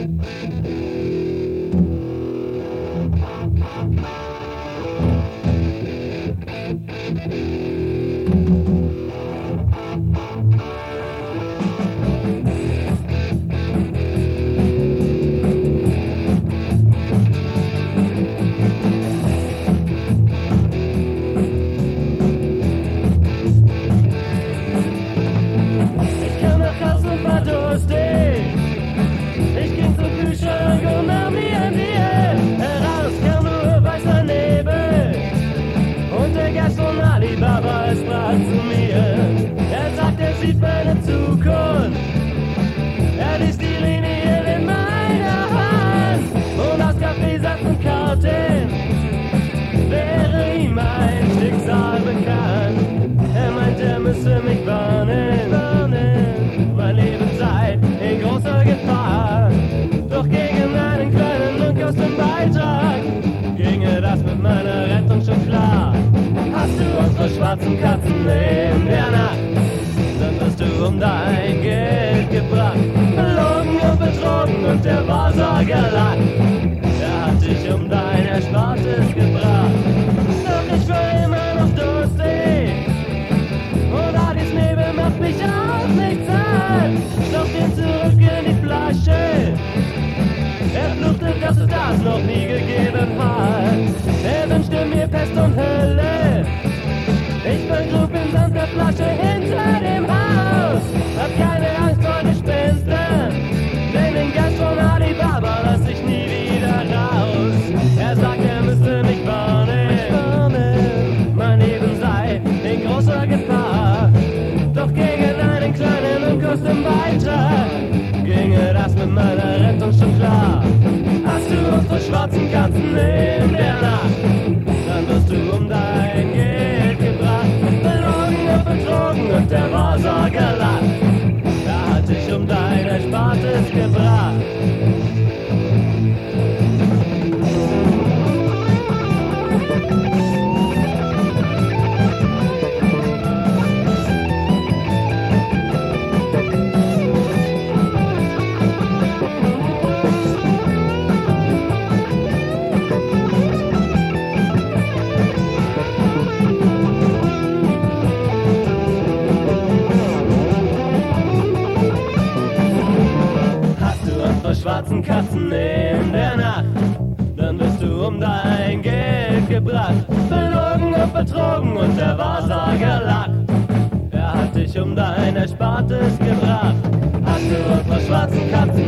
Schwarzen Katzen in der Nacht, dann wirst du um dein Geld gebracht, belogen und betrogen und der Wahrsager lacht. Er hat dich um dein Erspartes gebracht. Doch ich war immer noch durstig und Adis Nebel macht mich auch nicht satt. Doch ihn zurück in die Flasche. Er fluchte, dass es das noch nie gegeben hat. Er wünschte mir Pest und Hölle. Ich vergrub in sanfter Flasche hinter dem Haus. Hab keine Angst vor Gespenstern, denn den Geist von Ali Baba lass ich nie wieder raus. Er sagt, er müsste mich warnen, mein Leben sei in großer Gefahr. Doch gegen einen kleinen und kurzen Beitrag ginge das mit meiner Rettung schon klar. Hast du unsere schwarzen Katzen in der Nacht, dann wirst du um dein Geld gebracht, belogen und betrogen und der Wahrsager lacht. Er hat dich um dein Erspartes gebracht. Schwarzen Katzen in der Nacht, dann wirst du um dein Geld gebracht, belogen und betrogen und der Wahrsager lacht. Er hat dich um dein Erspartes gebracht. Hast du unsere schwarzen Katzen